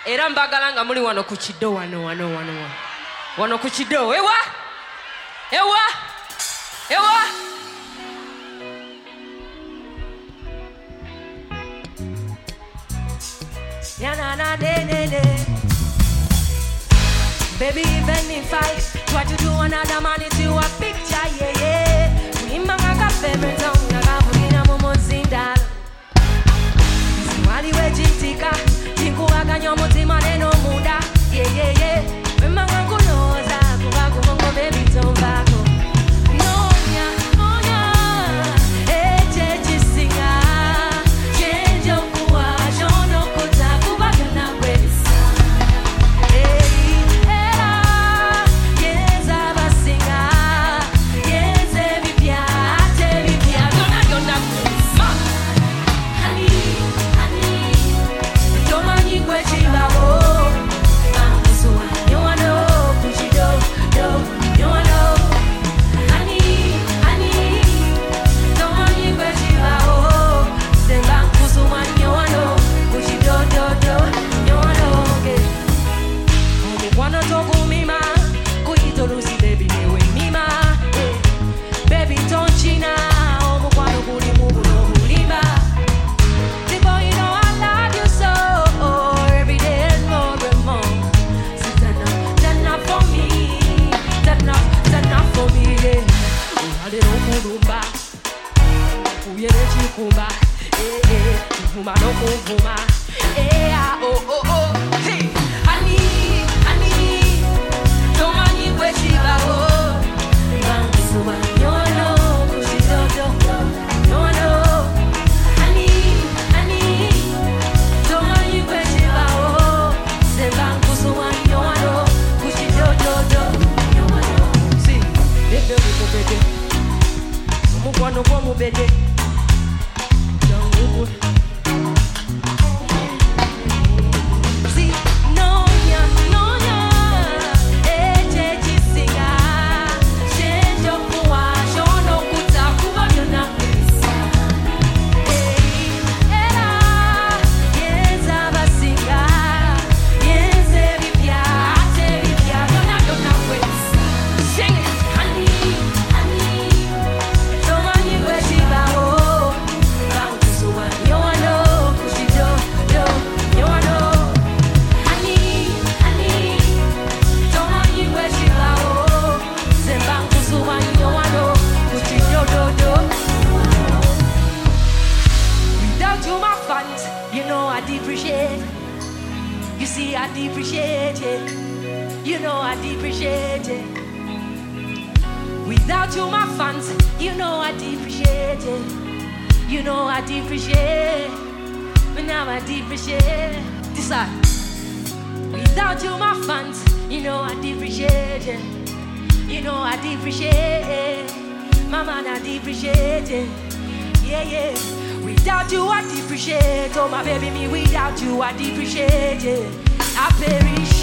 Era mbagala nga muli wano ku kiddo wano ku kiddo ewa ya na de baby even if I try to do another man into a picture yeah kuimanga ka favorite song na kavulina mumozinda wali wejitika tikuwaganya omutima neno muda yeah wemanga kuloza kuba kumongo baby tombako Without you, my fans, you know I depreciate it. You know I depreciate. But now I depreciate. This side. Without you, my fans, you know I depreciate it. You know I depreciate. My man, I depreciate it. Yeah. Without you, I depreciate. Oh, my baby, me, without you, I depreciate it. I perish.